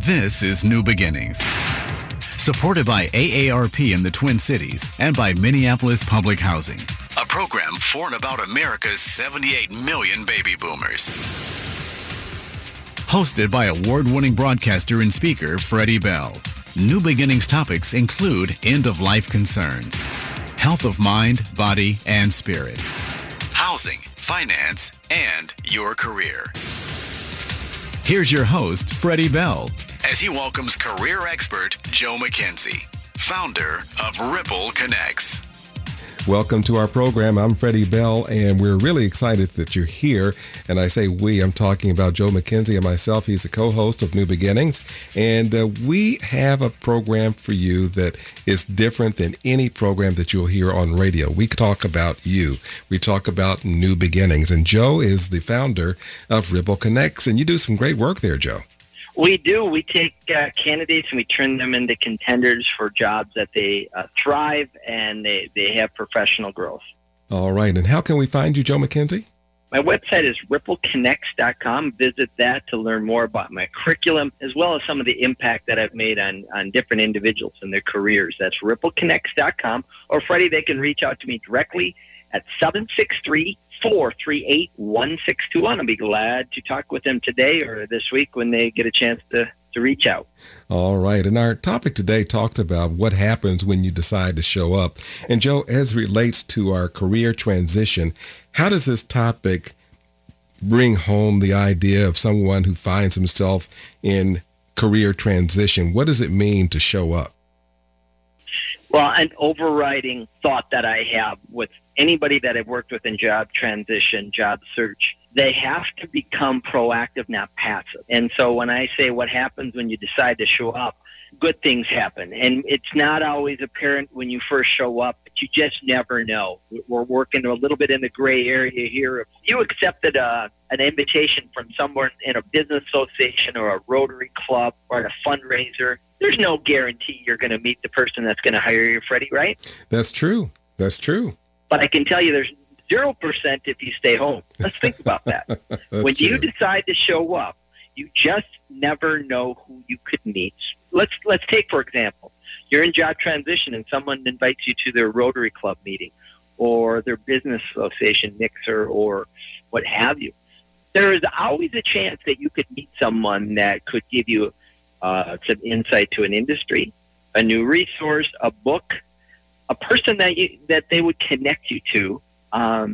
This is New Beginnings, supported by AARP in the Twin Cities and by Minneapolis Public Housing, a program for and about America's 78 million baby boomers. Hosted by award-winning broadcaster and speaker Freddie Bell. New Beginnings topics include end-of-life concerns, health of mind, body, and spirit, housing, finance, and your career. Here's your host, Freddie Bell, as he welcomes career expert Joe McKenzie, founder of Ripple Connects. Welcome to our program. I'm Freddie Bell, and we're really excited that you're here. And I say we, I'm talking about Joe McKenzie and myself. He's a co-host of New Beginnings. And we have a program for you that is different than any program that you'll hear on radio. We talk about you. We talk about New Beginnings. And Joe is the founder of Ripple Connects. And you do some great work there, Joe. We do. We take candidates and we turn them into contenders for jobs that they thrive and they have professional growth. All right. And how can we find you, Joe McKenzie? My website is rippleconnects.com. Visit that to learn more about my curriculum, as well as some of the impact that I've made on different individuals and their careers. That's rippleconnects.com. Or, Freddie, they can reach out to me directly at 763-438-1621. I'll be glad to talk with them today or this week when they get a chance to reach out. All right. And our topic today talks about what happens when you decide to show up. And Joe, as relates to our career transition, how does this topic bring home the idea of someone who finds himself in career transition? What does it mean to show up? Well, an overriding thought that I have with anybody that I've worked with in job transition, job search, they have to become proactive, not passive. And so when I say what happens when you decide to show up, good things happen. And it's not always apparent when you first show up, but you just never know. We're working a little bit in the gray area here. If you accepted an invitation from someone in a business association or a Rotary Club or at a fundraiser, there's no guarantee you're going to meet the person that's going to hire you, Freddie, right? That's true. That's true. But I can tell you there's 0% if you stay home. Let's think about that. When true. you decide to show up, you just never know who you could meet. Let's take, for example, you're in job transition and someone invites you to their Rotary Club meeting or their business association mixer or what have you. There is always a chance that you could meet someone that could give you some insight to an industry, a new resource, a book, a person that they would connect you to, a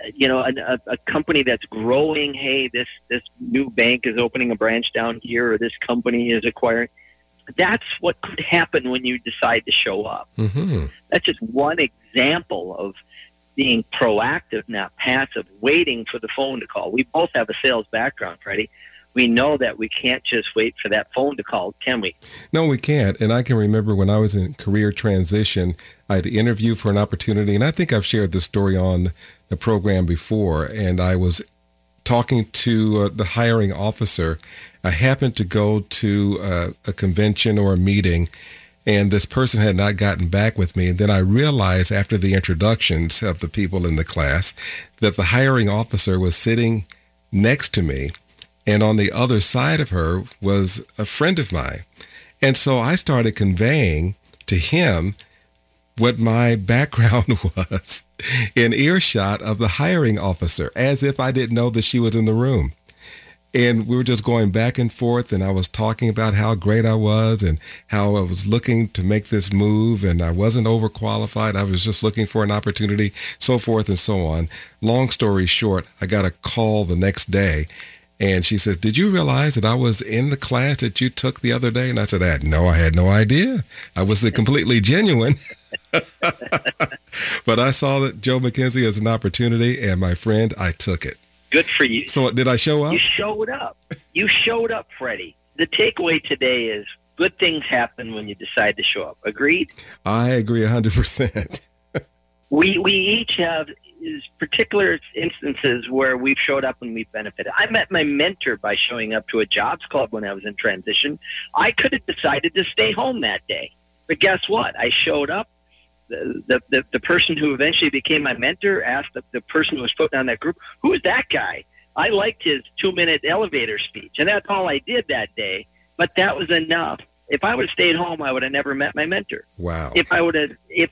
company that's growing. Hey, this new bank is opening a branch down here, or this company is acquiring. That's what could happen when you decide to show up. Mm-hmm. That's just one example of being proactive, not passive, waiting for the phone to call. We both have a sales background, Freddie. We know that we can't just wait for that phone to call, can we? No, we can't. And I can remember when I was in career transition, I had to interview for an opportunity. And I think I've shared this story on the program before. And I was talking to the hiring officer. I happened to go to a convention or a meeting, and this person had not gotten back with me. And then I realized after the introductions of the people in the class that the hiring officer was sitting next to me. And on the other side of her was a friend of mine. And so I started conveying to him what my background was in earshot of the hiring officer, as if I didn't know that she was in the room. And we were just going back and forth, and I was talking about how great I was and how I was looking to make this move, and I wasn't overqualified. I was just looking for an opportunity, so forth and so on. Long story short, I got a call the next day. And she said, "Did you realize that I was in the class that you took the other day?" And I said, I had no idea. I was completely genuine. But I saw that Joe McKenzie as an opportunity, and my friend, I took it. Good for you. So did I show up? You showed up. You showed up, Freddie. The takeaway today is good things happen when you decide to show up. Agreed? I agree 100%. We each have particular instances where we've showed up and we've benefited. I met my mentor by showing up to a jobs club when I was in transition. I could have decided to stay home that day. But guess what? I showed up. The person who eventually became my mentor asked the person who was putting on that group, "Who's that guy?" I liked his 2-minute elevator speech, and that's all I did that day. but that was enough. If I would have stayed home, I would have never met my mentor. Wow. If I would have,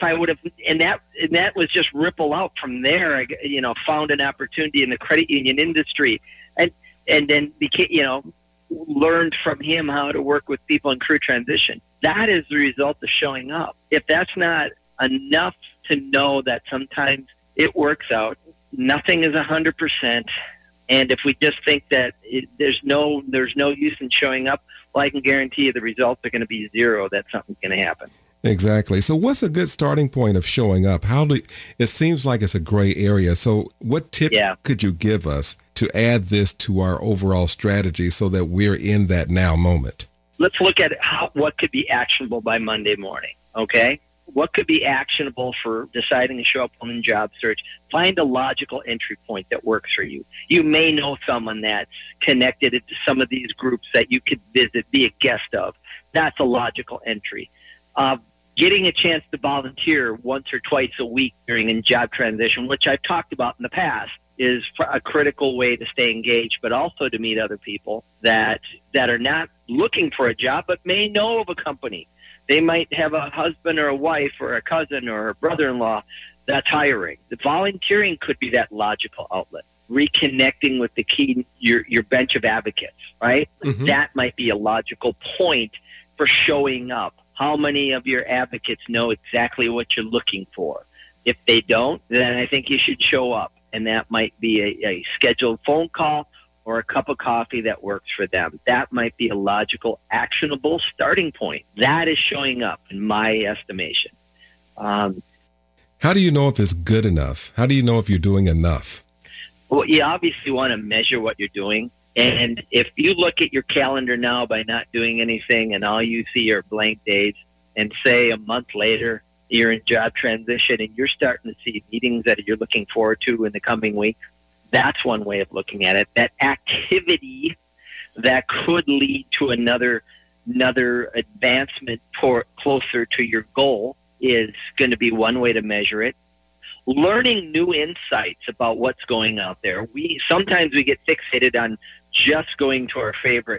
and that was just ripple out from there. I, found an opportunity in the credit union industry, and then became, learned from him how to work with people in career transition. That is the result of showing up. If that's not enough to know that sometimes it works out, nothing is 100%. And if we just think that there's no use in showing up, well, I can guarantee you the results are going to be zero, that something's going to happen. Exactly. So what's a good starting point of showing up? It seems like it's a gray area. So what tip could you give us to add this to our overall strategy so that we're in that now moment? Let's look at what could be actionable by Monday morning, okay? What could be actionable for deciding to show up on a job search? Find a logical entry point that works for you. You may know someone that's connected to some of these groups that you could visit, be a guest of. That's a logical entry. Getting a chance to volunteer once or twice a week during a job transition, which I've talked about in the past, is a critical way to stay engaged, but also to meet other people that are not looking for a job, but may know of a company. They might have a husband or a wife or a cousin or a brother-in-law that's hiring. The volunteering could be that logical outlet. Reconnecting with your bench of advocates, right? Mm-hmm. That might be a logical point for showing up. How many of your advocates know exactly what you're looking for? If they don't, then I think you should show up. And that might be a scheduled phone call or a cup of coffee that works for them. That might be a logical, actionable starting point. That is showing up in my estimation. How do you know if it's good enough? How do you know if you're doing enough? Well, you obviously want to measure what you're doing. And if you look at your calendar now by not doing anything and all you see are blank days, and say a month later you're in job transition and you're starting to see meetings that you're looking forward to in the coming week, that's one way of looking at it. That activity that could lead to another advancement closer to your goal is going to be one way to measure it. Learning new insights about what's going out there. Sometimes we get fixated on just going to our favorite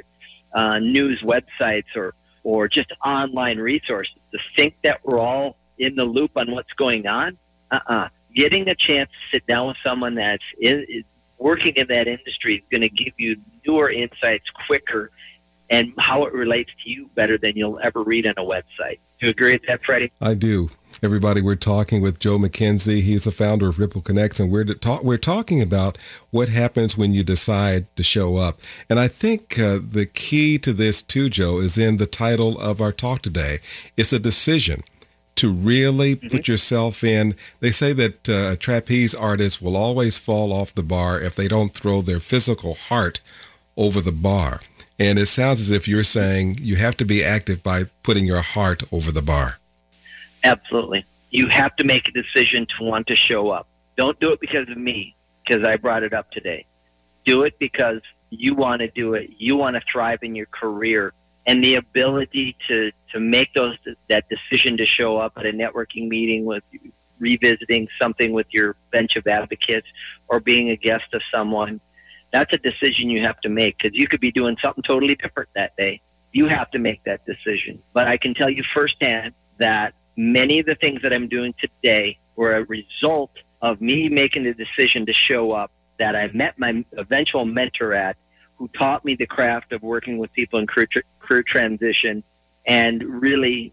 news websites or just online resources to think that we're all in the loop on what's going on. Getting a chance to sit down with someone that's working in that industry is going to give you newer insights quicker and how it relates to you better than you'll ever read on a website. Do you agree with that, Freddie? I do. Everybody, we're talking with Joe McKenzie. He's the founder of Ripple Connects, and we're talking about what happens when you decide to show up. And I think the key to this too, Joe, is in the title of our talk today. It's a decision to really put yourself in. They say that trapeze artists will always fall off the bar if they don't throw their physical heart over the bar. And it sounds as if you're saying you have to be active by putting your heart over the bar. Absolutely. You have to make a decision to want to show up. Don't do it because of me, because I brought it up today. Do it because you want to do it. You want to thrive in your career. And the ability to make that decision to show up at a networking meeting with revisiting something with your bench of advocates or being a guest of someone, that's a decision you have to make because you could be doing something totally different that day. You have to make that decision. But I can tell you firsthand that many of the things that I'm doing today were a result of me making the decision to show up, that I met my eventual mentor at, who taught me the craft of working with people in career transition and really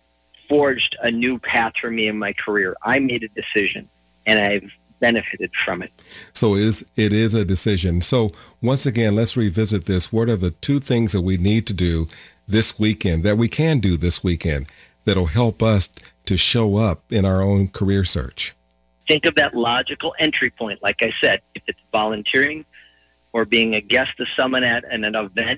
forged a new path for me in my career. I made a decision, and I've benefited from it. So it is a decision. So once again, let's revisit this. What are the two things that we need to do this weekend, that we can do this weekend, that'll help us to show up in our own career search? Think of that logical entry point. Like I said, if it's volunteering or being a guest of someone at an event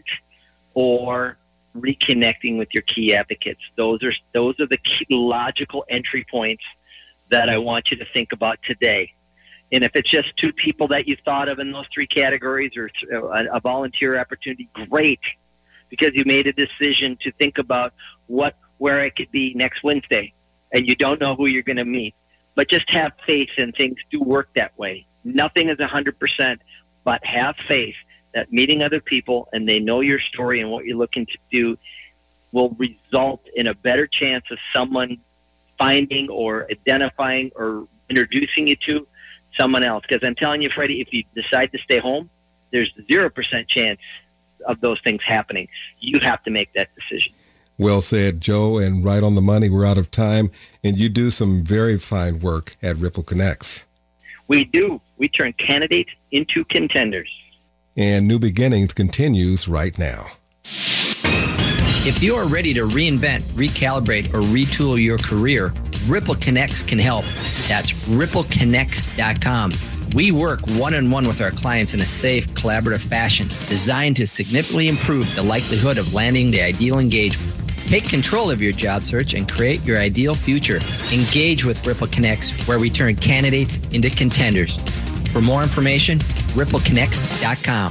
or reconnecting with your key advocates, those are the key logical entry points that I want you to think about today. And if it's just two people that you thought of in those three categories or a volunteer opportunity, great, because you made a decision to think about where I could be next Wednesday, and you don't know who you're going to meet. But just have faith, and things do work that way. Nothing is 100%, but have faith that meeting other people and they know your story and what you're looking to do will result in a better chance of someone finding or identifying or introducing you to someone else. Because I'm telling you, Freddie, if you decide to stay home, there's 0% chance of those things happening. You have to make that decision. Well said, Joe, and right on the money. We're out of time, and you do some very fine work at Ripple Connects. We do. We turn candidates into contenders. And New Beginnings continues right now. If you are ready to reinvent, recalibrate, or retool your career, Ripple Connects can help. That's rippleconnects.com. We work one-on-one with our clients in a safe, collaborative fashion designed to significantly improve the likelihood of landing the ideal engagement. Take control of your job search and create your ideal future. Engage with Ripple Connects, where we turn candidates into contenders. For more information, rippleconnects.com.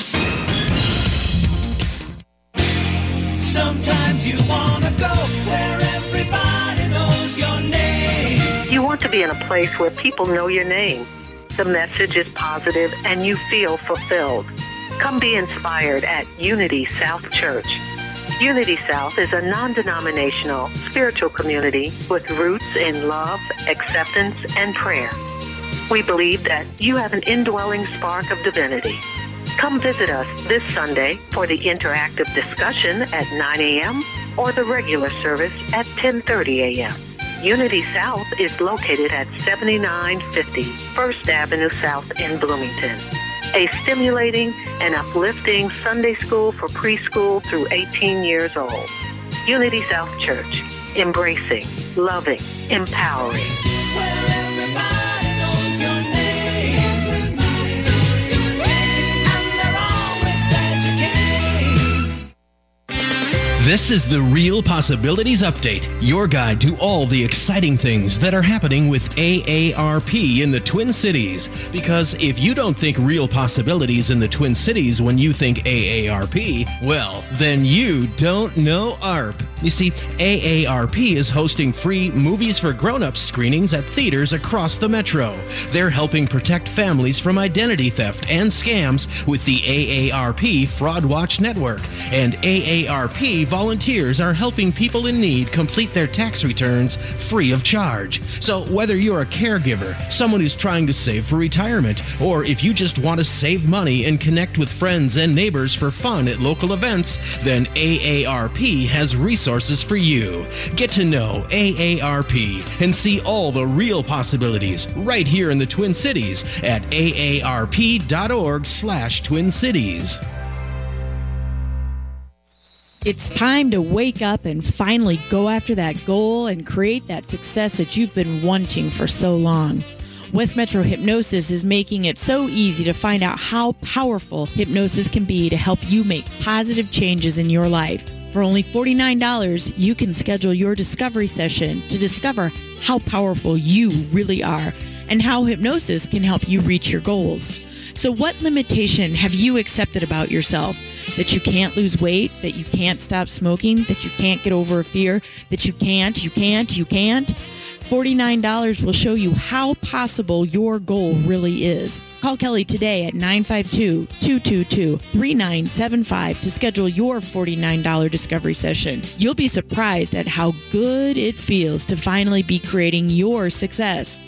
Sometimes you want to go where everybody knows your name. You want to be in a place where people know your name. The message is positive and you feel fulfilled. Come be inspired at Unity South Church. Unity South is a non-denominational spiritual community with roots in love, acceptance, and prayer. We believe that you have an indwelling spark of divinity. Come visit us this Sunday for the interactive discussion at 9 a.m. or the regular service at 10:30 a.m. Unity South is located at 7950 First Avenue South in Bloomington. A stimulating and uplifting Sunday school for preschool through 18 years old. Unity South Church, embracing, loving, empowering. Where everybody knows your name. This is the Real Possibilities Update, your guide to all the exciting things that are happening with AARP in the Twin Cities. Because if you don't think real possibilities in the Twin Cities when you think AARP, well, then you don't know ARP. You see, AARP is hosting free Movies for Grown-Ups screenings at theaters across the metro. They're helping protect families from identity theft and scams with the AARP Fraud Watch Network. And AARP volunteers are helping people in need complete their tax returns free of charge. So whether you're a caregiver, someone who's trying to save for retirement, or if you just want to save money and connect with friends and neighbors for fun at local events, then AARP has resources for you. Get to know AARP and see all the real possibilities right here in the Twin Cities at aarp.org/Twin Cities. It's time to wake up and finally go after that goal and create that success that you've been wanting for so long. West Metro Hypnosis is making it so easy to find out how powerful hypnosis can be to help you make positive changes in your life. For only $49, you can schedule your discovery session to discover how powerful you really are and how hypnosis can help you reach your goals. So what limitation have you accepted about yourself? That you can't lose weight, that you can't stop smoking, that you can't get over a fear, that you can't? $49 will show you how possible your goal really is. Call Kelly today at 952-222-3975 to schedule your $49 discovery session. You'll be surprised at how good it feels to finally be creating your success.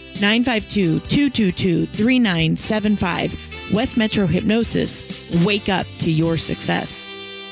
952-222-3975. West Metro Hypnosis. Wake up to your success.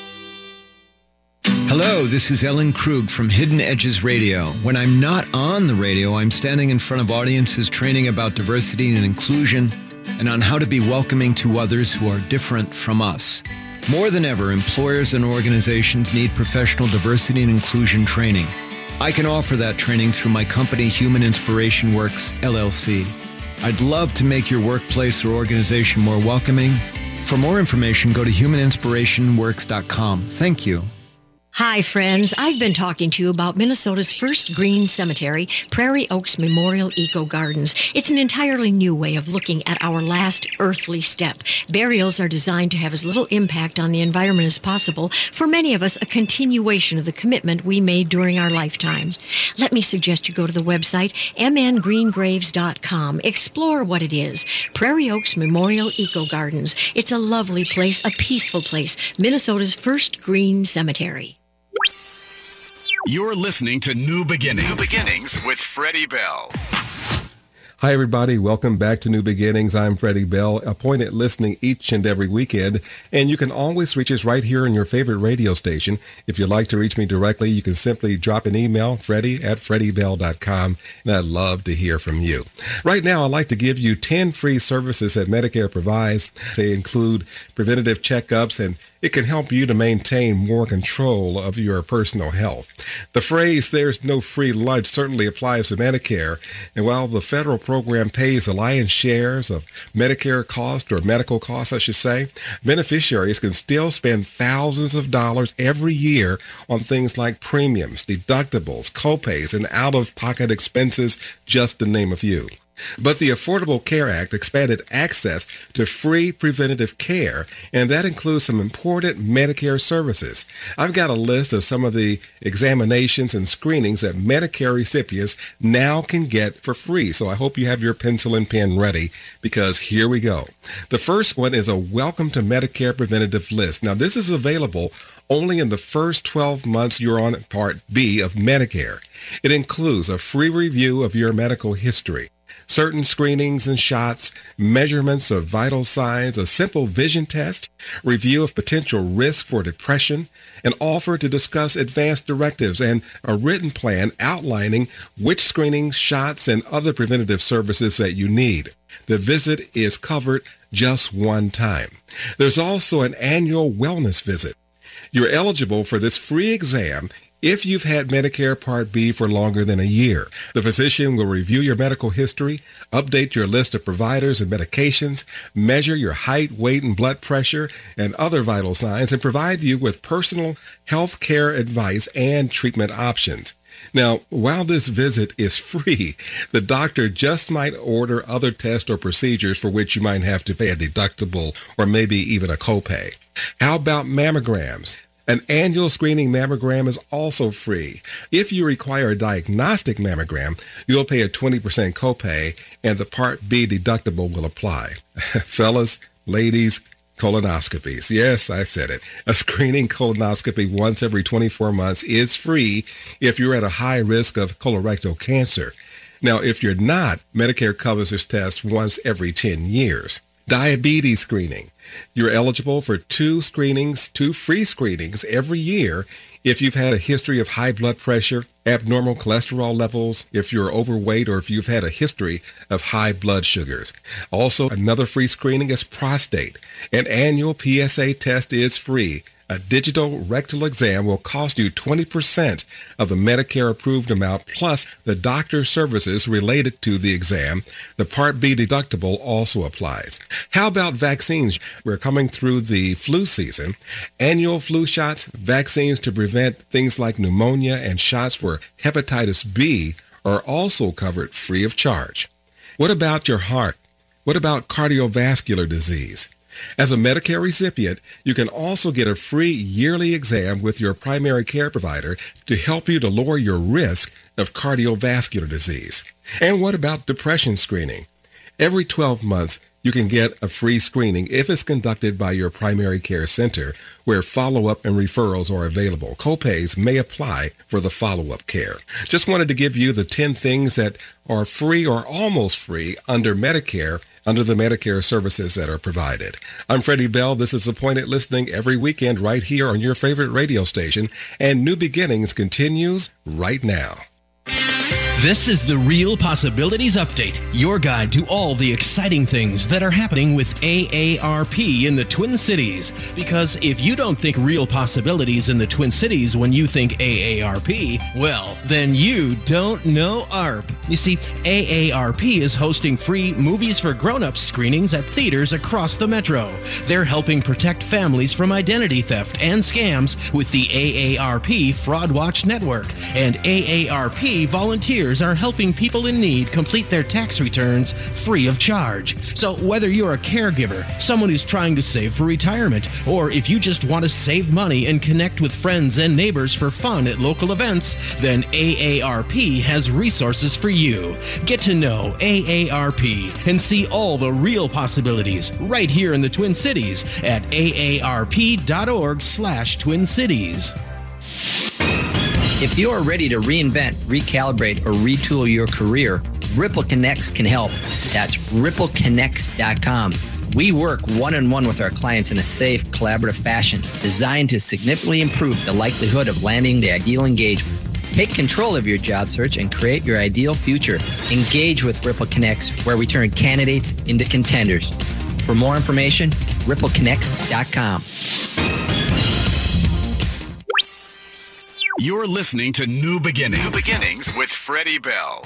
Hello, this is Ellen Krug from Hidden Edges Radio. When I'm not on the radio, I'm standing in front of audiences training about diversity and inclusion and on how to be welcoming to others who are different from us. More than ever, employers and organizations need professional diversity and inclusion training. I can offer that training through my company, Human Inspiration Works, LLC. I'd love to make your workplace or organization more welcoming. For more information, go to humaninspirationworks.com. Thank you. Hi, friends. I've been talking to you about Minnesota's first green cemetery, Prairie Oaks Memorial Eco Gardens. It's an entirely new way of looking at our last earthly step. Burials are designed to have as little impact on the environment as possible. For many of us, a continuation of the commitment we made during our lifetimes. Let me suggest you go to the website mngreengraves.com. Explore what it is. Prairie Oaks Memorial Eco Gardens. It's a lovely place, a peaceful place. Minnesota's first green cemetery. You're listening to New Beginnings. New Beginnings with Freddie Bell. Hi, everybody. Welcome back to New Beginnings. I'm Freddie Bell, appointed listening each and every weekend. And you can always reach us right here on your favorite radio station. If you'd like to reach me directly, you can simply drop an email, freddie@freddiebell.com, and I'd love to hear from you. Right now, I'd like to give you 10 free services that Medicare provides. They include preventative checkups, and it can help you to maintain more control of your personal health. The phrase, "there's no free lunch," certainly applies to Medicare. And while the federal program pays the lion's shares of Medicare cost, or medical costs, I should say, beneficiaries can still spend thousands of dollars every year on things like premiums, deductibles, copays, and out-of-pocket expenses, just to name a few. But the Affordable Care Act expanded access to free preventative care, and that includes some important Medicare services. I've got a list of some of the examinations and screenings that Medicare recipients now can get for free. So I hope you have your pencil and pen ready, because here we go. The first one is a Welcome to Medicare preventative list. Now, this is available only in the first 12 months you're on Part B of Medicare. It includes a free review of your medical history, certain screenings and shots, measurements of vital signs, a simple vision test, review of potential risk for depression, an offer to discuss advanced directives, and a written plan outlining which screenings, shots, and other preventative services that you need. The visit is covered just one time. There's also an annual wellness visit. You're eligible for this free exam if you've had Medicare Part B for longer than a year. The physician will review your medical history, update your list of providers and medications, measure your height, weight, and blood pressure, and other vital signs, and provide you with personal health care advice and treatment options. Now, while this visit is free, the doctor just might order other tests or procedures for which you might have to pay a deductible or maybe even a copay. How about mammograms? An annual screening mammogram is also free. If you require a diagnostic mammogram, you'll pay a 20% copay, and the Part B deductible will apply. Fellas, ladies, colonoscopies. Yes, I said it. A screening colonoscopy once every 24 months is free if you're at a high risk of colorectal cancer. Now, if you're not, Medicare covers this test once every 10 years. Diabetes screening. You're eligible for two free screenings every year if you've had a history of high blood pressure, abnormal cholesterol levels, if you're overweight, or if you've had a history of high blood sugars. Also, another free screening is prostate. An annual PSA test is free. A digital rectal exam will cost you 20% of the Medicare-approved amount, plus the doctor's services related to the exam. The Part B deductible also applies. How about vaccines? We're coming through the flu season. Annual flu shots, vaccines to prevent things like pneumonia, and shots for hepatitis B are also covered free of charge. What about your heart? What about cardiovascular disease? As a Medicare recipient, you can also get a free yearly exam with your primary care provider to help you to lower your risk of cardiovascular disease. And what about depression screening? Every 12 months, you can get a free screening if it's conducted by your primary care center, where follow-up and referrals are available. Copays may apply for the follow-up care. Just wanted to give you the 10 things that are free or almost free under Medicare, under the Medicare services that are provided. I'm Freddie Bell. This is Appointed Listening every weekend right here on your favorite radio station, and New Beginnings continues right now. This is the Real Possibilities Update, your guide to all the exciting things that are happening with AARP in the Twin Cities. Because if you don't think real possibilities in the Twin Cities when you think AARP, well, then you don't know ARP. You see, AARP is hosting free Movies for Grown-Ups screenings at theaters across the metro. They're helping protect families from identity theft and scams with the AARP Fraud Watch Network. And AARP volunteers are helping people in need complete their tax returns free of charge. So whether you're a caregiver, someone who's trying to save for retirement, or if you just want to save money and connect with friends and neighbors for fun at local events, then AARP has resources for you. Get to know AARP and see all the real possibilities right here in the Twin Cities at aarp.org/Twin Cities. If you are ready to reinvent, recalibrate, or retool your career, Ripple Connects can help. That's rippleconnects.com. We work one-on-one with our clients in a safe, collaborative fashion designed to significantly improve the likelihood of landing the ideal engagement. Take control of your job search and create your ideal future. Engage with Ripple Connects, where we turn candidates into contenders. For more information, rippleconnects.com. You're listening to New Beginnings. New Beginnings with Freddie Bell.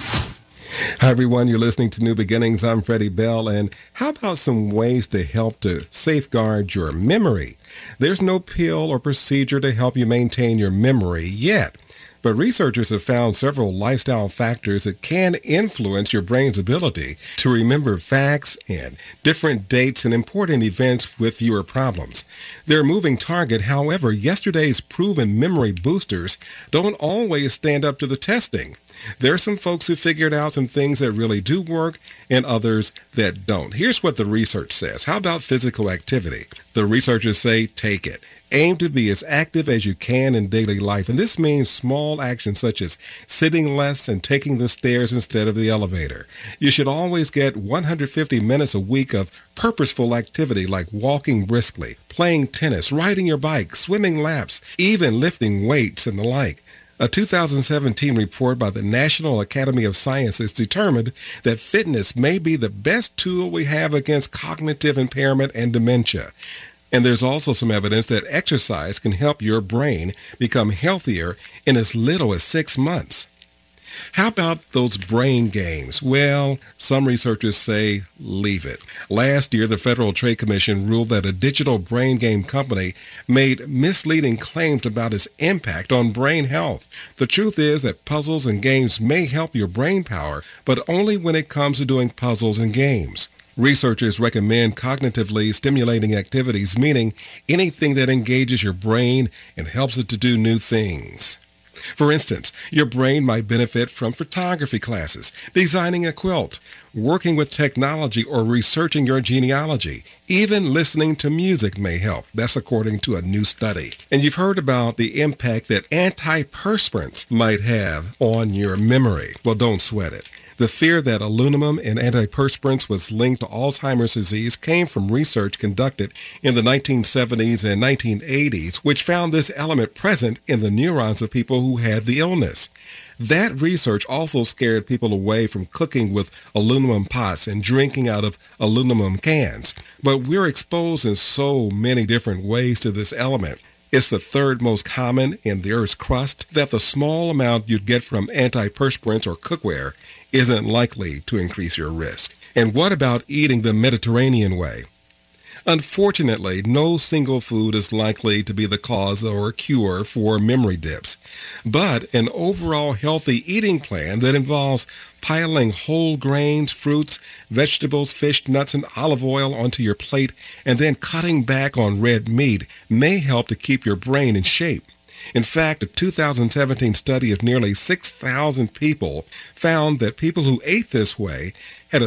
Hi, everyone. You're listening to New Beginnings. I'm Freddie Bell. And how about some ways to help to safeguard your memory? There's no pill or procedure to help you maintain your memory yet. But researchers have found several lifestyle factors that can influence your brain's ability to remember facts and different dates and important events with fewer problems. They're a moving target. However, yesterday's proven memory boosters don't always stand up to the testing. There are some folks who figured out some things that really do work and others that don't. Here's what the research says. How about physical activity? The researchers say take it. Aim to be as active as you can in daily life, and this means small actions such as sitting less and taking the stairs instead of the elevator. You should always get 150 minutes a week of purposeful activity like walking briskly, playing tennis, riding your bike, swimming laps, even lifting weights and the like. A 2017 report by the National Academy of Sciences determined that fitness may be the best tool we have against cognitive impairment and dementia. And there's also some evidence that exercise can help your brain become healthier in as little as 6 months. How about those brain games? Well, some researchers say leave it. Last year, the Federal Trade Commission ruled that a digital brain game company made misleading claims about its impact on brain health. The truth is that puzzles and games may help your brain power, but only when it comes to doing puzzles and games. Researchers recommend cognitively stimulating activities, meaning anything that engages your brain and helps it to do new things. For instance, your brain might benefit from photography classes, designing a quilt, working with technology, or researching your genealogy. Even listening to music may help. That's according to a new study. And you've heard about the impact that antiperspirants might have on your memory. Well, don't sweat it. The fear that aluminum in antiperspirants was linked to Alzheimer's disease came from research conducted in the 1970s and 1980s, which found this element present in the neurons of people who had the illness. That research also scared people away from cooking with aluminum pots and drinking out of aluminum cans. But we're exposed in so many different ways to this element. It's the third most common in the Earth's crust, that the small amount you'd get from antiperspirants or cookware isn't likely to increase your risk. And what about eating the Mediterranean way? Unfortunately, no single food is likely to be the cause or cure for memory dips, but an overall healthy eating plan that involves piling whole grains, fruits, vegetables, fish, nuts, and olive oil onto your plate, and then cutting back on red meat may help to keep your brain in shape. In fact, a 2017 study of nearly 6,000 people found that people who ate this way had a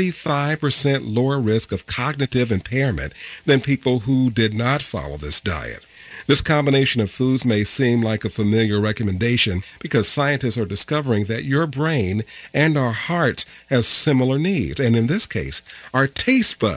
35% lower risk of cognitive impairment than people who did not follow this diet. This combination of foods may seem like a familiar recommendation because scientists are discovering that your brain and our hearts have similar needs, and in this case, our taste buds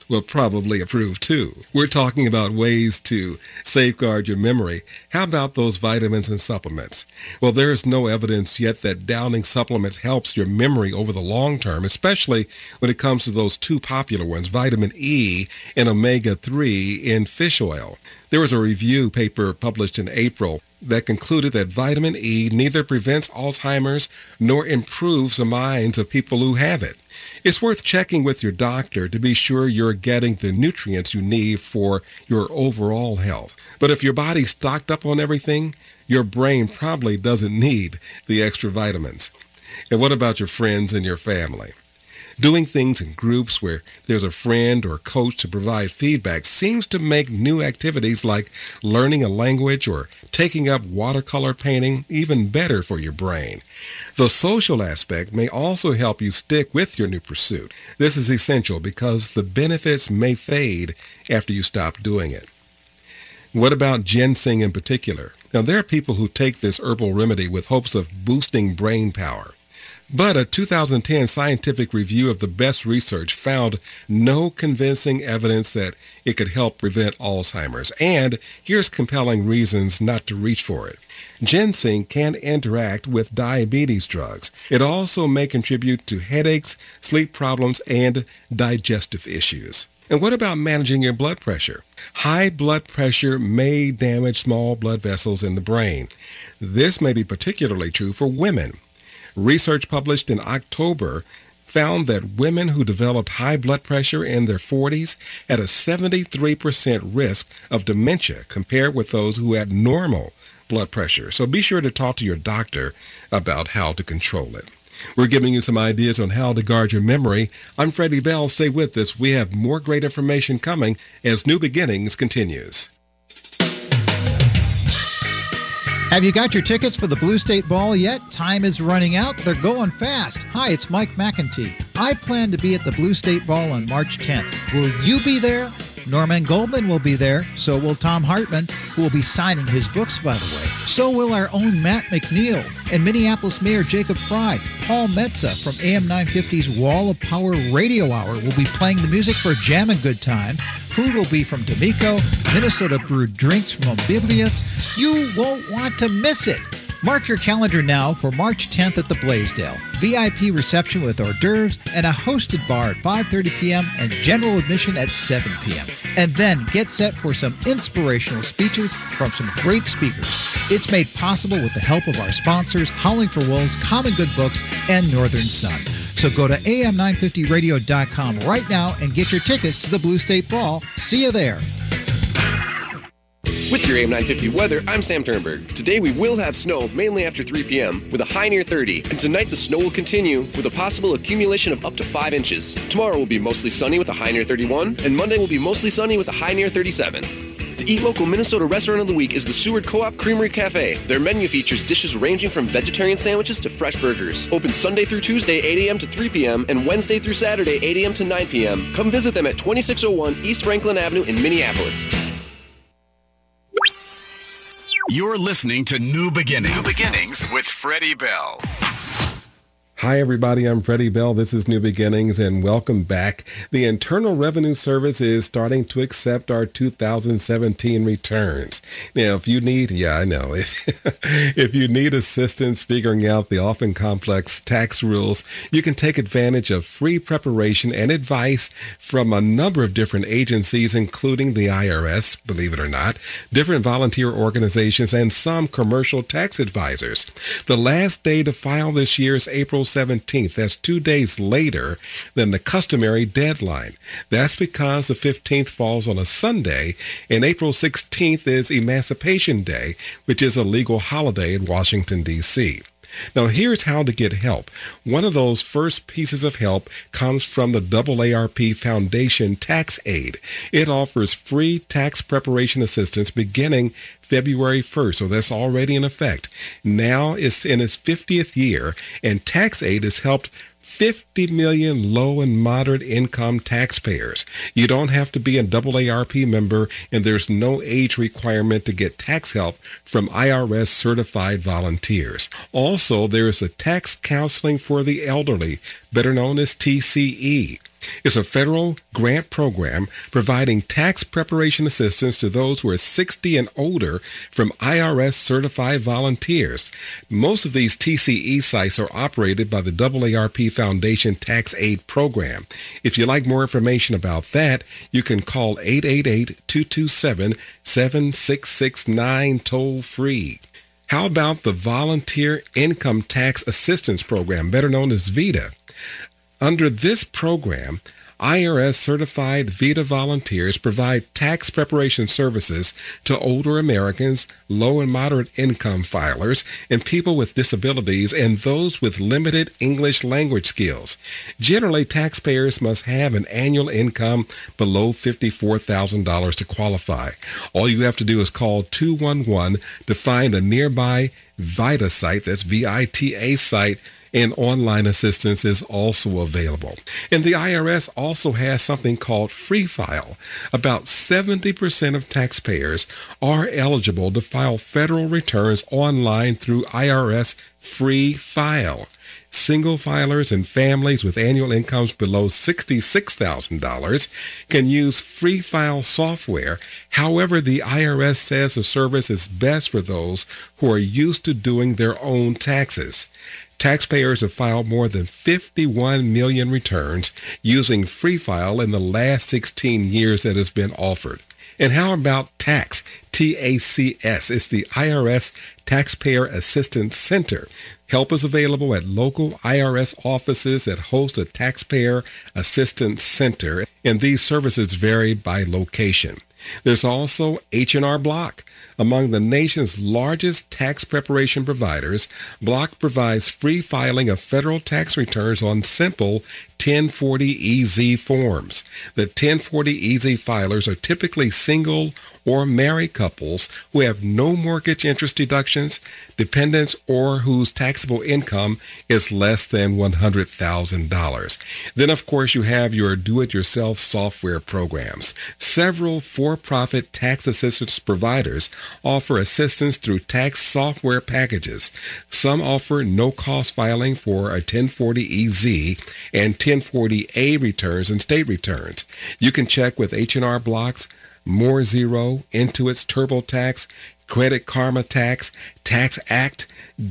will probably approve too. We're talking about ways to safeguard your memory. How about those vitamins and supplements? Well, there is no evidence yet that downing supplements helps your memory over the long term, especially when it comes to those two popular ones, vitamin E and omega-3 in fish oil. There was a review paper published in April that concluded that vitamin E neither prevents Alzheimer's nor improves the minds of people who have it. It's worth checking with your doctor to be sure you're getting the nutrients you need for your overall health. But if your body's stocked up on everything, your brain probably doesn't need the extra vitamins. And what about your friends and your family? Doing things in groups where there's a friend or coach to provide feedback seems to make new activities like learning a language or taking up watercolor painting even better for your brain. The social aspect may also help you stick with your new pursuit. This is essential because the benefits may fade after you stop doing it. What about ginseng in particular? Now, there are people who take this herbal remedy with hopes of boosting brain power. But a 2010 scientific review of the best research found no convincing evidence that it could help prevent Alzheimer's. And here's compelling reasons not to reach for it. Ginseng can interact with diabetes drugs. It also may contribute to headaches, sleep problems, and digestive issues. And what about managing your blood pressure? High blood pressure may damage small blood vessels in the brain. This may be particularly true for women. Research published in October found that women who developed high blood pressure in their 40s had a 73% risk of dementia compared with those who had normal blood pressure. So be sure to talk to your doctor about how to control it. We're giving you some ideas on how to guard your memory. I'm Freddie Bell. Stay with us. We have more great information coming as New Beginnings continues. Have you got your tickets for the Blue State Ball yet? Time is running out. They're going fast. Hi, it's Mike McEntee. I plan to be at the Blue State Ball on March 10th. Will you be there? Norman Goldman will be there. So will Tom Hartman, who will be signing his books, by the way. So will our own Matt McNeil and Minneapolis Mayor Jacob Fry. Paul Metza from AM 950's Wall of Power Radio Hour will be playing the music for Jammin' Good Time. Food will be from D'Amico, Minnesota Brewed Drinks from Mobilius. You won't want to miss it. Mark your calendar now for March 10th at the Blaisdell. VIP reception with hors d'oeuvres and a hosted bar at 5:30 p.m. and general admission at 7 p.m. And then get set for some inspirational speeches from some great speakers. It's made possible with the help of our sponsors, Howling for Wolves, Common Good Books, and Northern Sun. So go to am950radio.com right now and get your tickets to the Blue State Ball. See you there. With your AM 950 weather, I'm Sam Turnberg. Today we will have snow, mainly after 3 p.m., with a high near 30. And tonight the snow will continue with a possible accumulation of up to 5 inches. Tomorrow will be mostly sunny with a high near 31, and Monday will be mostly sunny with a high near 37. The Eat Local Minnesota Restaurant of the Week is the Seward Co-op Creamery Cafe. Their menu features dishes ranging from vegetarian sandwiches to fresh burgers. Open Sunday through Tuesday, 8 a.m. to 3 p.m., and Wednesday through Saturday, 8 a.m. to 9 p.m. Come visit them at 2601 East Franklin Avenue in Minneapolis. You're listening to New Beginnings. New Beginnings with Freddie Bell. Hi, everybody. I'm Freddie Bell. This is New Beginnings, and welcome back. The Internal Revenue Service is starting to accept our 2017 returns. Now, if you need, if you need assistance figuring out the often complex tax rules, you can take advantage of free preparation and advice from a number of different agencies, including the IRS, believe it or not, different volunteer organizations, and some commercial tax advisors. The last day to file this year is April 17th. That's 2 days later than the customary deadline. That's because the 15th falls on a Sunday, and April 16th is Emancipation Day, which is a legal holiday in Washington, D.C. Now, here's how to get help. One of those first pieces of help comes from the AARP Foundation Tax Aid. It offers free tax preparation assistance beginning February 1st, so that's already in effect. Now it's in its 50th year, and Tax Aid has helped 50 million low and moderate income taxpayers. You don't have to be an AARP member, and there's no age requirement to get tax help from IRS certified volunteers. Also, there is a tax counseling for the elderly, better known as TCE. is a federal grant program providing tax preparation assistance to those who are 60 and older from IRS certified volunteers. Most of these TCE sites are operated by the AARP Foundation Tax Aid Program. If you'd like more information about that, you can call 888-227-7669 toll free. How about the Volunteer Income Tax Assistance Program, better known as VITA? Under this program, IRS-certified VITA volunteers provide tax preparation services to older Americans, low and moderate income filers, and people with disabilities and those with limited English language skills. Generally, taxpayers must have an annual income below $54,000 to qualify. All you have to do is call 211 to find a nearby VITA site, that's VITA site, and online assistance is also available. And the IRS also has something called Free File. About 70% of taxpayers are eligible to file federal returns online through IRS Free File. Single filers and families with annual incomes below $66,000 can use Free File software. However, the IRS says the service is best for those who are used to doing their own taxes. Taxpayers have filed more than 51 million returns using Free File in the last 16 years that has been offered. And how about TACS? TACS. It's the IRS Taxpayer Assistance Center. Help is available at local IRS offices that host a Taxpayer Assistance Center, and these services vary by location. There's also H&R Block. Among the nation's largest tax preparation providers, Block provides free filing of federal tax returns on simple 1040EZ forms. The 1040EZ filers are typically single or married couples who have no mortgage interest deductions, dependents, or whose taxable income is less than $100,000. Then, of course, you have your do-it-yourself software programs. Several for-profit tax assistance providers offer assistance through tax software packages. Some offer no-cost filing for a 1040EZ and 1040A returns and state returns. You can check with H&R Block's More Zero, Intuit's TurboTax, Credit Karma Tax, Tax Act,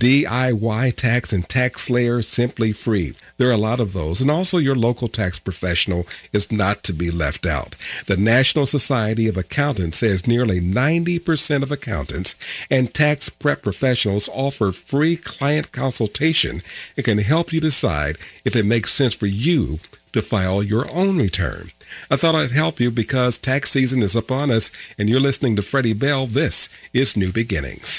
DIY Tax, and TaxSlayer Simply Free. There are a lot of those. And also your local tax professional is not to be left out. The National Society of Accountants says nearly 90% of accountants and tax prep professionals offer free client consultation. It can help you decide if it makes sense for you to file your own return. I thought I'd help you because tax season is upon us, and you're listening to Freddie Bell. This is New Beginnings.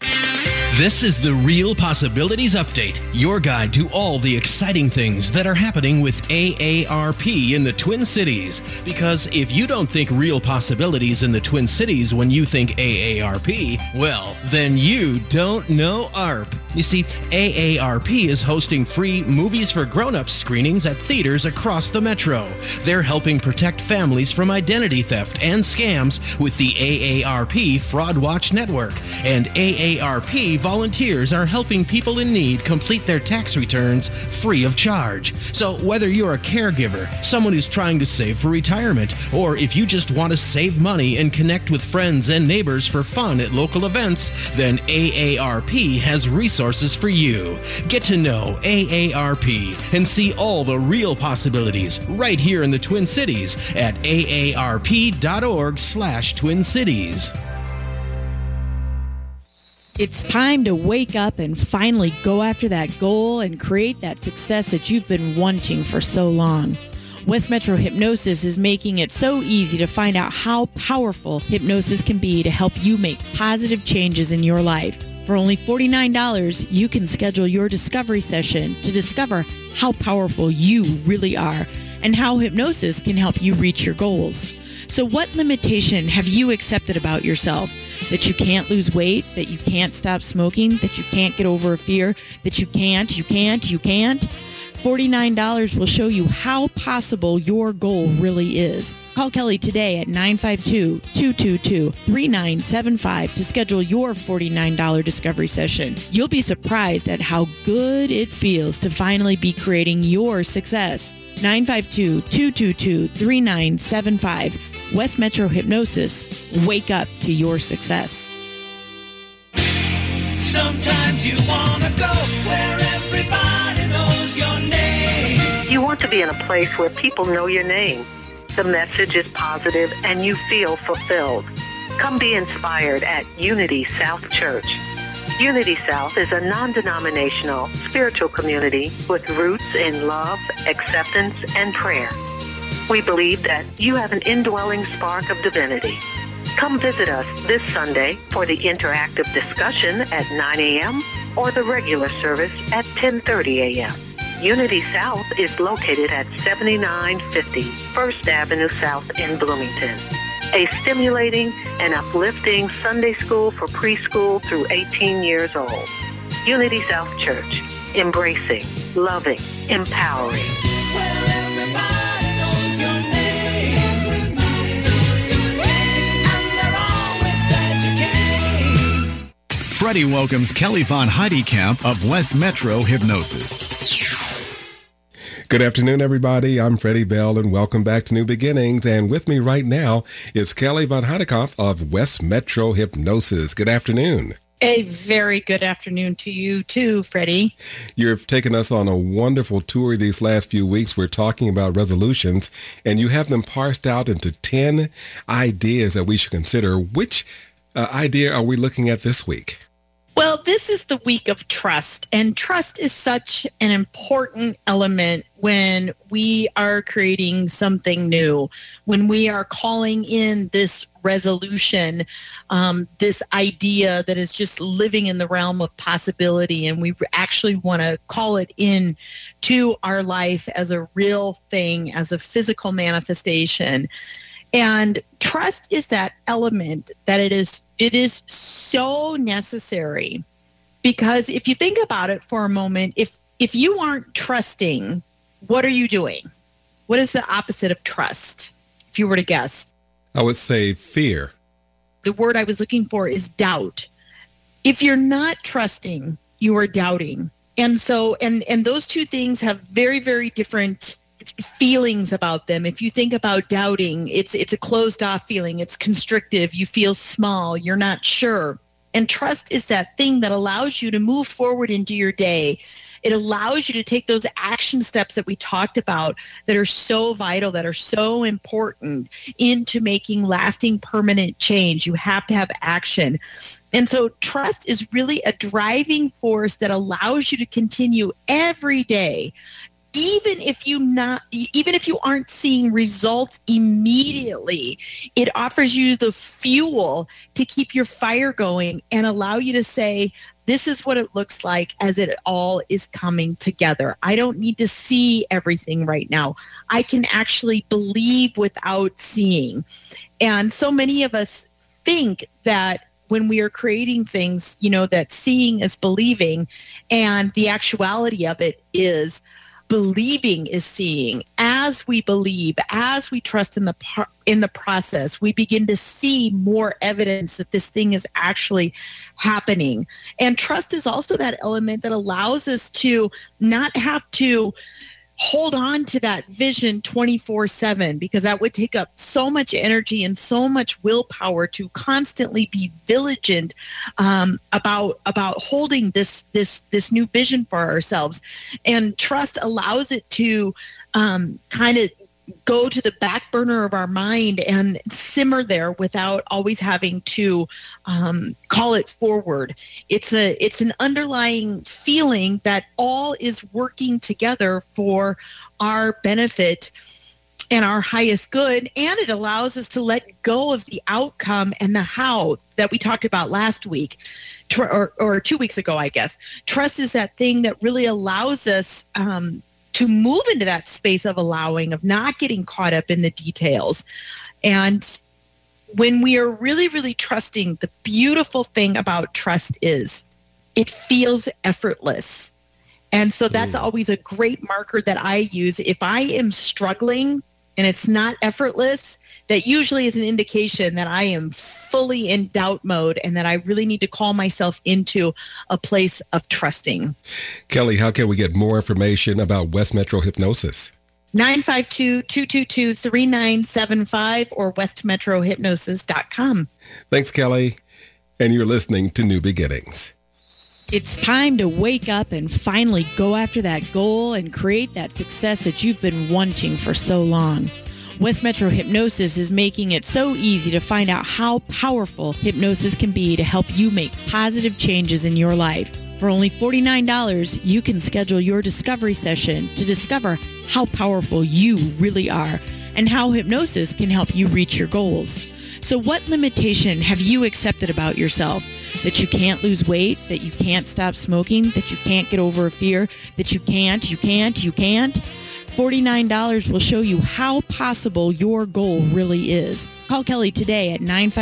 This is the Real Possibilities Update, your guide to all the exciting things that are happening with AARP in the Twin Cities. Because if you don't think real possibilities in the Twin Cities when you think AARP, well, then you don't know ARP. You see, AARP is hosting free Movies for Grown-Ups screenings at theaters across the metro. They're helping protect families from identity theft and scams with the AARP Fraud Watch Network. And AARP volunteers are helping people in need complete their tax returns free of charge. So whether you're a caregiver, someone who's trying to save for retirement, or if you just want to save money and connect with friends and neighbors for fun at local events, then AARP has resources for you. Get to know AARP and see all the real possibilities right here in the Twin Cities at aarp.org/Twin Cities. It's time to wake up and finally go after that goal and create that success that you've been wanting for so long. West Metro Hypnosis is making it so easy to find out how powerful hypnosis can be to help you make positive changes in your life. For only $49, you can schedule your discovery session to discover how powerful you really are and how hypnosis can help you reach your goals. So what limitation have you accepted about yourself? That you can't lose weight, that you can't stop smoking, that you can't get over a fear, that you can't? $49 will show you how possible your goal really is. Call Kelly today at 952-222-3975 to schedule your $49 discovery session. You'll be surprised at how good it feels to finally be creating your success. 952-222-3975. West Metro Hypnosis. Wake up to your success. Sometimes you want to go where everybody knows your name. You want to be in a place where people know your name. The message is positive and you feel fulfilled. Come be inspired at Unity South Church. Unity South is a non-denominational spiritual community with roots in love, acceptance, and prayer. We believe that you have an indwelling spark of divinity. Come visit us this Sunday for the interactive discussion at 9 a.m. or the regular service at 10:30 a.m. Unity South is located at 7950 First Avenue South in Bloomington. A stimulating and uplifting Sunday school for preschool through 18 years old. Unity South Church, embracing, loving, empowering. Where everybody knows your name. Freddie welcomes Kelly Von Heidekamp of West Metro Hypnosis. Good afternoon, everybody. I'm Freddie Bell, and welcome back to New Beginnings. And with me right now is Kelly Von Heidekamp of West Metro Hypnosis. Good afternoon. A very good afternoon to you too, Freddie. You've taken us on a wonderful tour these last few weeks. We're talking about resolutions, and you have them parsed out into 10 ideas that we should consider. Which idea are we looking at this week? Well, this is the week of trust, and trust is such an important element when we are creating something new, when we are calling in this resolution, this idea that is just living in the realm of possibility, and we actually want to call it in to our life as a real thing, as a physical manifestation. And trust is that element that it is so necessary, because if you think about it for a moment, if you aren't trusting, what are you doing? What is the opposite of trust, if you were to guess? I would say fear. The word I was looking for is doubt. If you're not trusting, you are doubting. And so, and those two things have very, very different feelings about them. If you think about doubting, it's a closed off feeling. It's constrictive. You feel small. You're not sure. And trust is that thing that allows you to move forward into your day. It allows you to take those action steps that we talked about that are so vital, that are so important into making lasting, permanent change. You have to have action. And so trust is really a driving force that allows you to continue every day, even if you aren't seeing results immediately. It offers you the fuel to keep your fire going and allow you to say, this is what it looks like as it all is coming together. I don't need to see everything right now. I can actually believe without seeing. And so many of us think that when we are creating things, that seeing is believing, and the actuality of it is believing is seeing. As we believe, as we trust in the process, we begin to see more evidence that this thing is actually happening. And trust is also that element that allows us to not have to hold on to that vision 24/7, because that would take up so much energy and so much willpower to constantly be vigilant about holding this new vision for ourselves. And trust allows it to kind of go to the back burner of our mind and simmer there without always having to call it forward. It's an underlying feeling that all is working together for our benefit and our highest good, and it allows us to let go of the outcome and the how that we talked about last week, or 2 weeks ago, I guess. Trust is that thing that really allows us to move into that space of allowing, of not getting caught up in the details. And when we are really, really trusting, the beautiful thing about trust is it feels effortless. And so that's always a great marker that I use. If I am struggling and it's not effortless, that usually is an indication that I am fully in doubt mode and that I really need to call myself into a place of trusting. Kelly, how can we get more information about West Metro Hypnosis? 952-222-3975 or westmetrohypnosis.com. Thanks, Kelly. And you're listening to New Beginnings. It's time to wake up and finally go after that goal and create that success that you've been wanting for so long. West Metro Hypnosis is making it so easy to find out how powerful hypnosis can be to help you make positive changes in your life. For only $49, you can schedule your discovery session to discover how powerful you really are and how hypnosis can help you reach your goals. So what limitation have you accepted about yourself? That you can't lose weight, that you can't stop smoking, that you can't get over a fear, that you can't? $49 will show you how possible your goal really is. Call Kelly today at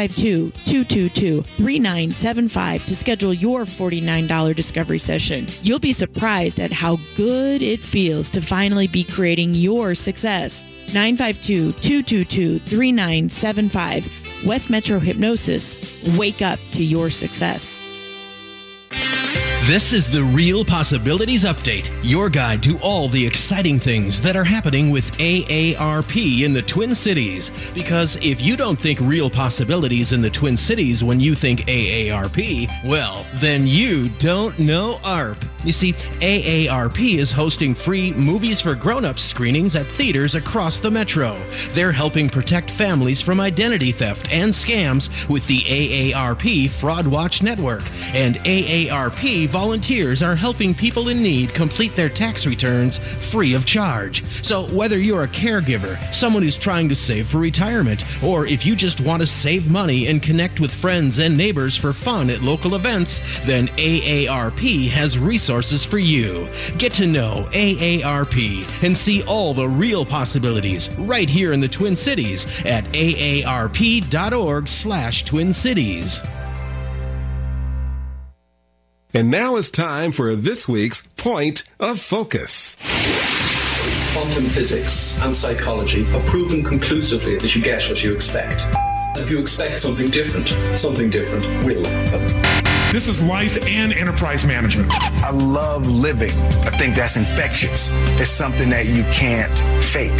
952-222-3975 to schedule your $49 discovery session. You'll be surprised at how good it feels to finally be creating your success. 952-222-3975. West Metro Hypnosis. Wake up to your success. This is the Real Possibilities Update, your guide to all the exciting things that are happening with AARP in the Twin Cities. Because if you don't think real possibilities in the Twin Cities when you think AARP, well, then you don't know ARP. You see, AARP is hosting free Movies for Grown-Ups screenings at theaters across the metro. They're helping protect families from identity theft and scams with the AARP Fraud Watch Network. And AARP volunteers are helping people in need complete their tax returns free of charge. So whether you're a caregiver, someone who's trying to save for retirement, or if you just want to save money and connect with friends and neighbors for fun at local events, then AARP has resources for you. Get to know AARP and see all the real possibilities right here in the Twin Cities at aarp.org/Twin Cities. And now it's time for this week's Point of Focus. Quantum physics and psychology have proven conclusively that you get what you expect. If you expect something different will happen. This is life and enterprise management. I love living. I think that's infectious. It's something that you can't fake.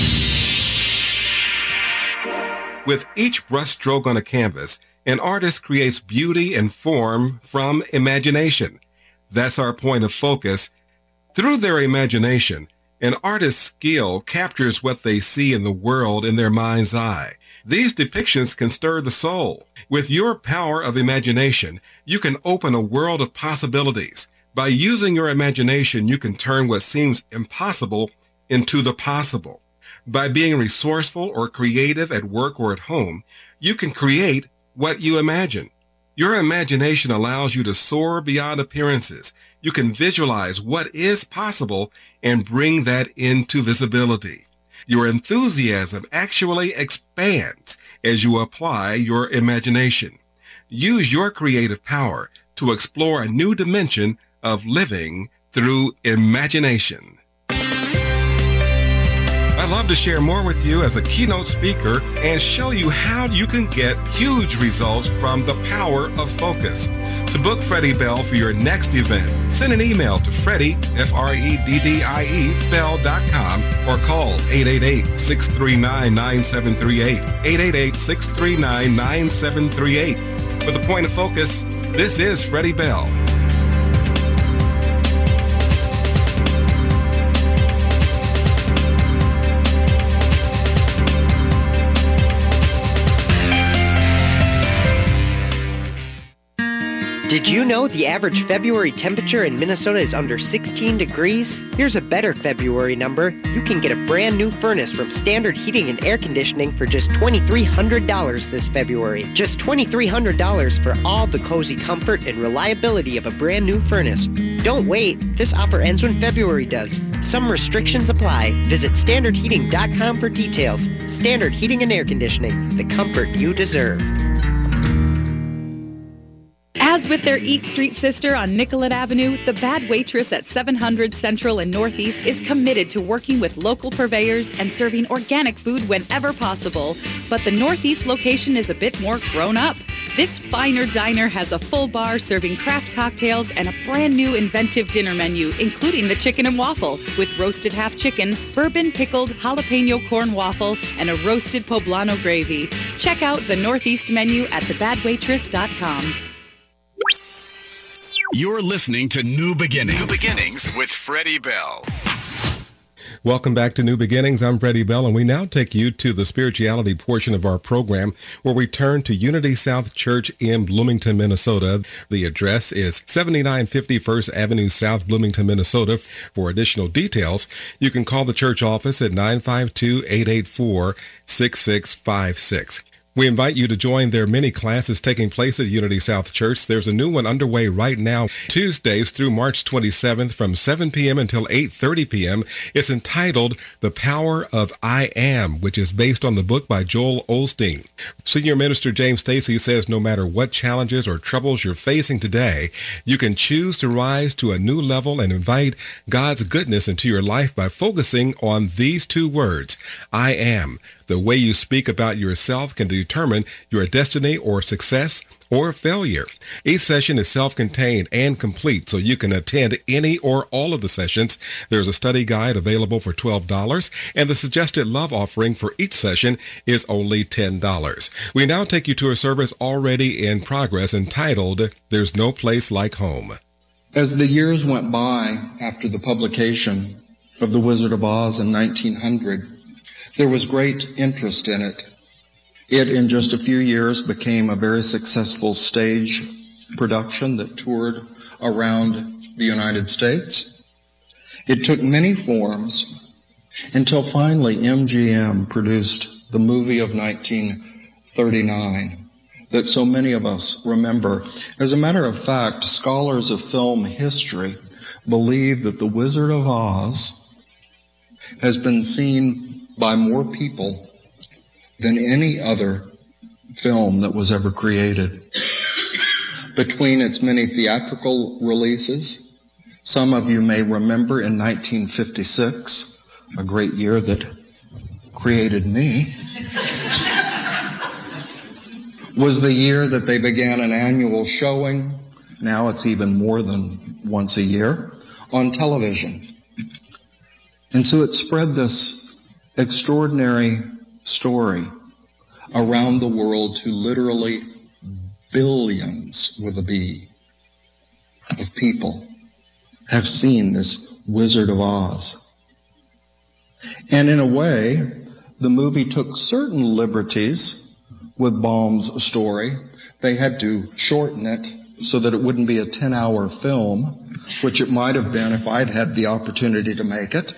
With each brushstroke on a canvas, an artist creates beauty and form from imagination. That's our point of focus. Through their imagination, an artist's skill captures what they see in the world in their mind's eye. These depictions can stir the soul. With your power of imagination, you can open a world of possibilities. By using your imagination, you can turn what seems impossible into the possible. By being resourceful or creative at work or at home, you can create what you imagine. Your imagination allows you to soar beyond appearances. You can visualize what is possible and bring that into visibility. Your enthusiasm actually expands as you apply your imagination. Use your creative power to explore a new dimension of living through imagination. I'd love to share more with you as a keynote speaker and show you how you can get huge results from the power of focus. To book Freddie Bell for your next event, send an email to Freddie, Freddie, Bell.com or call 888-639-9738, 888-639-9738. For the Point of Focus, this is Freddie Bell. Did you know the average February temperature in Minnesota is under 16 degrees? Here's a better February number. You can get a brand new furnace from Standard Heating and Air Conditioning for just $2,300 this February. Just $2,300 for all the cozy comfort and reliability of a brand new furnace. Don't wait. This offer ends when February does. Some restrictions apply. Visit standardheating.com for details. Standard Heating and Air Conditioning, the comfort you deserve. As with their Eat Street sister on Nicollet Avenue, the Bad Waitress at 700 Central and Northeast is committed to working with local purveyors and serving organic food whenever possible. But the Northeast location is a bit more grown up. This finer diner has a full bar serving craft cocktails and a brand new inventive dinner menu, including the chicken and waffle, with roasted half chicken, bourbon pickled jalapeno corn waffle, and a roasted poblano gravy. Check out the Northeast menu at thebadwaitress.com. You're listening to New Beginnings. New Beginnings with Freddie Bell. Welcome back to New Beginnings. I'm Freddie Bell, and we now take you to the spirituality portion of our program, where we turn to Unity South Church in Bloomington, Minnesota. The address is 7950 First Avenue South, Bloomington, Minnesota. For additional details, you can call the church office at 952-884-6656. We invite you to join their many classes taking place at Unity South Church. There's a new one underway right now, Tuesdays through March 27th from 7 p.m. until 8:30 p.m. It's entitled The Power of I Am, which is based on the book by Joel Osteen. Senior Minister James Stacy says no matter what challenges or troubles you're facing today, you can choose to rise to a new level and invite God's goodness into your life by focusing on these two words, I am. The way you speak about yourself can determine your destiny or success or failure. Each session is self-contained and complete, so you can attend any or all of the sessions. There's a study guide available for $12, and the suggested love offering for each session is only $10. We now take you to a service already in progress entitled, There's No Place Like Home. As the years went by after the publication of The Wizard of Oz in 1900, there was great interest in it. It, in just a few years, became a very successful stage production that toured around the United States. It took many forms until finally MGM produced the movie of 1939 that so many of us remember. As a matter of fact, scholars of film history believe that The Wizard of Oz has been seen by more people than any other film that was ever created. Between its many theatrical releases, some of you may remember in 1956, a great year that created me, was the year that they began an annual showing, now it's even more than once a year, on television. And so it spread this extraordinary story around the world to literally billions with a B of people have seen this Wizard of Oz. And in a way, the movie took certain liberties with Baum's story. They had to shorten it so that it wouldn't be a 10-hour film, which it might have been if I'd had the opportunity to make it.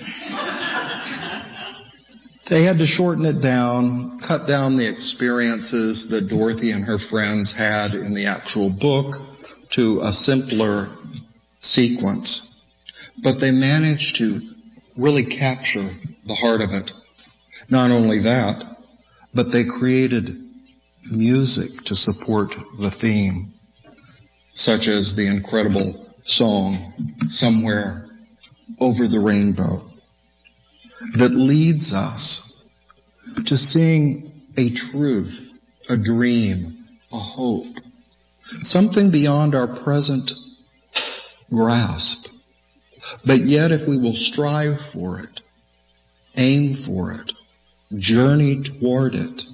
They had to shorten it down, cut down the experiences that Dorothy and her friends had in the actual book to a simpler sequence. But they managed to really capture the heart of it. Not only that, but they created music to support the theme, such as the incredible song, Somewhere Over the Rainbow, that leads us to seeing a truth, a dream, a hope, something beyond our present grasp. But yet, if we will strive for it, aim for it, journey toward it,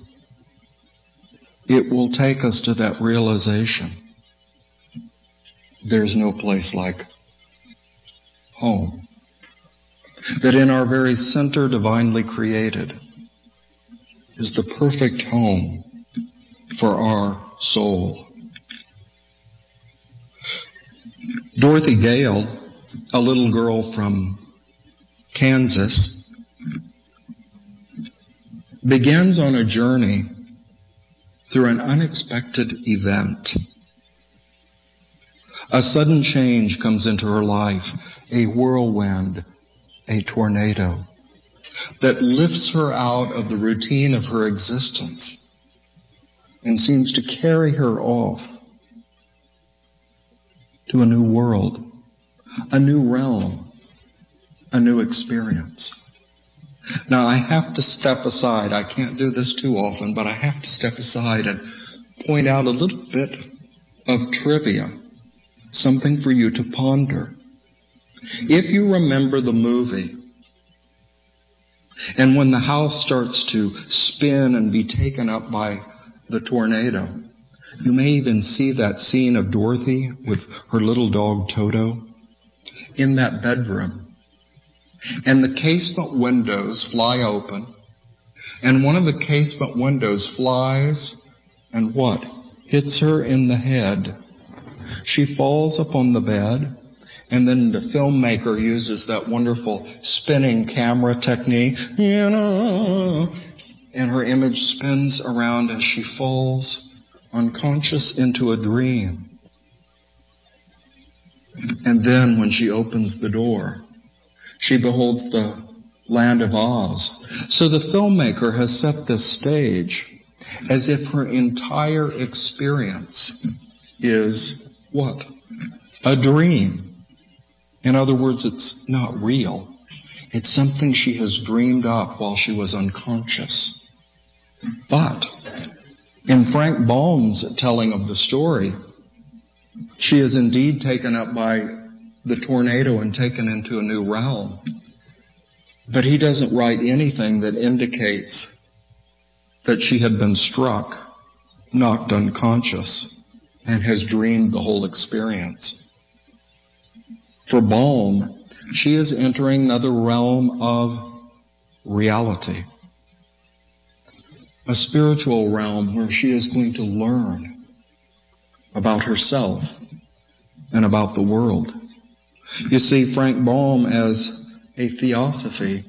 it will take us to that realization. There's no place like home. That in our very center, divinely created, is the perfect home for our soul. Dorothy Gale, a little girl from Kansas, begins on a journey through an unexpected event. A sudden change comes into her life, a whirlwind, a tornado that lifts her out of the routine of her existence and seems to carry her off to a new world, a new realm, a new experience. Now, I have to step aside. I can't do this too often, but I have to step aside and point out a little bit of trivia, something for you to ponder. If you remember the movie, and when the house starts to spin and be taken up by the tornado, you may even see that scene of Dorothy with her little dog Toto in that bedroom. And the casement windows fly open, and one of the casement windows flies, and what? Hits her in the head. She falls upon the bed, and then the filmmaker uses that wonderful spinning camera technique, and her image spins around as she falls unconscious into a dream. And then when she opens the door, she beholds the land of Oz. So the filmmaker has set this stage as if her entire experience is what? A dream. In other words, it's not real. It's something she has dreamed up while she was unconscious. But in Frank Baum's telling of the story, she is indeed taken up by the tornado and taken into a new realm. But he doesn't write anything that indicates that she had been struck, knocked unconscious, and has dreamed the whole experience. For Baum, she is entering another realm of reality, a spiritual realm where she is going to learn about herself and about the world. You see, Frank Baum, as a theosophist,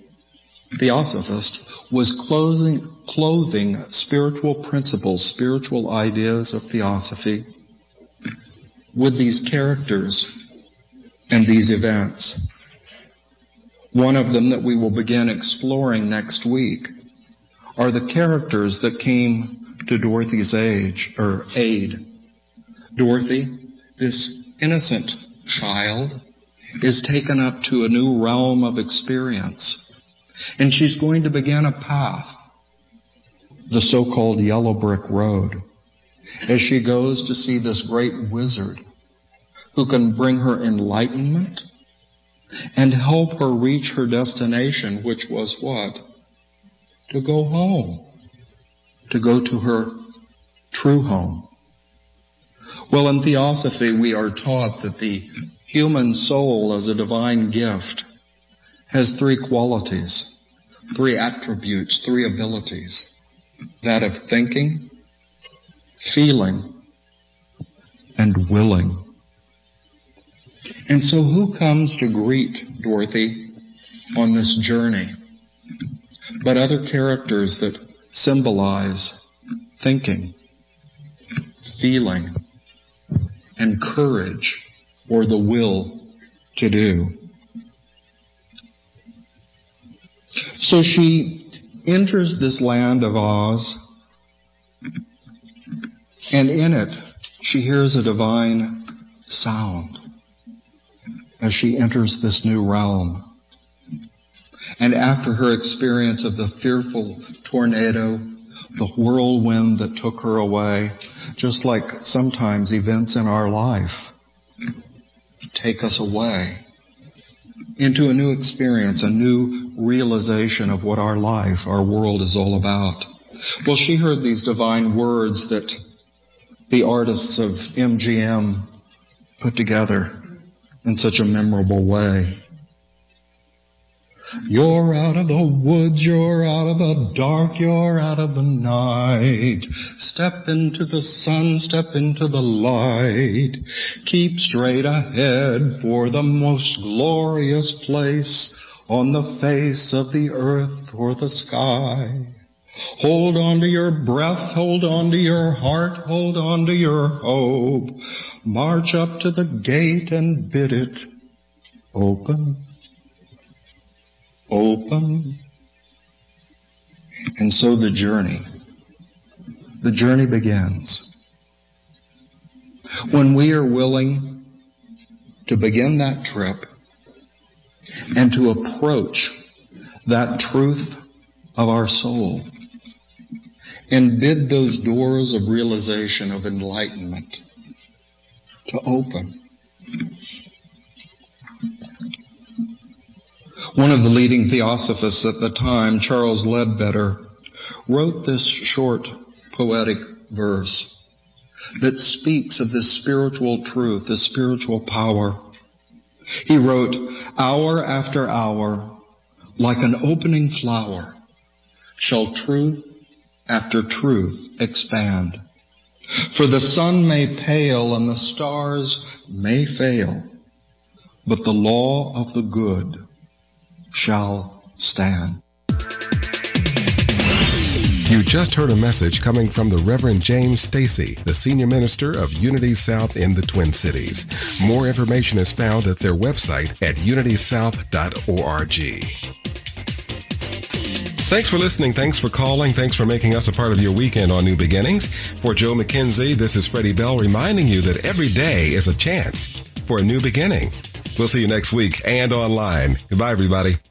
was clothing spiritual principles, spiritual ideas of theosophy with these characters and these events. One of them that we will begin exploring next week are the characters that came to Dorothy's aid. Dorothy, this innocent child, is taken up to a new realm of experience. And she's going to begin a path, the so-called Yellow Brick Road, as she goes to see this great wizard who can bring her enlightenment and help her reach her destination, which was what? To go home, to go to her true home. Well, in theosophy, we are taught that the human soul as a divine gift has three qualities, three attributes, three abilities. That of thinking, feeling, and willing. And so who comes to greet Dorothy on this journey but other characters that symbolize thinking, feeling, and courage, or the will to do. So she enters this land of Oz, and in it she hears a divine sound as she enters this new realm. And after her experience of the fearful tornado, the whirlwind that took her away, just like sometimes events in our life take us away into a new experience, a new realization of what our life, our world is all about. Well, she heard these divine words that the artists of MGM put together in such a memorable way. You're out of the woods, you're out of the dark, you're out of the night. Step into the sun, step into the light. Keep straight ahead for the most glorious place on the face of the earth or the sky. Hold on to your breath, hold on to your heart, hold on to your hope. March up to the gate and bid it open. Open. And so the journey begins. When we are willing to begin that trip and to approach that truth of our soul and bid those doors of realization, of enlightenment, to open. One of the leading theosophists at the time, Charles Ledbetter, wrote this short poetic verse that speaks of this spiritual truth, this spiritual power. He wrote, "Hour after hour, like an opening flower, shall truth after truth expand. For the sun may pale and the stars may fail, but the law of the good shall stand." You just heard a message coming from the Reverend James Stacy, the Senior Minister of Unity South in the Twin Cities. More information is found at their website at unitysouth.org. Thanks for listening. Thanks for calling. Thanks for making us a part of your weekend on New Beginnings. For Joe McKenzie, this is Freddie Bell reminding you that every day is a chance for a new beginning. We'll see you next week and online. Goodbye, everybody.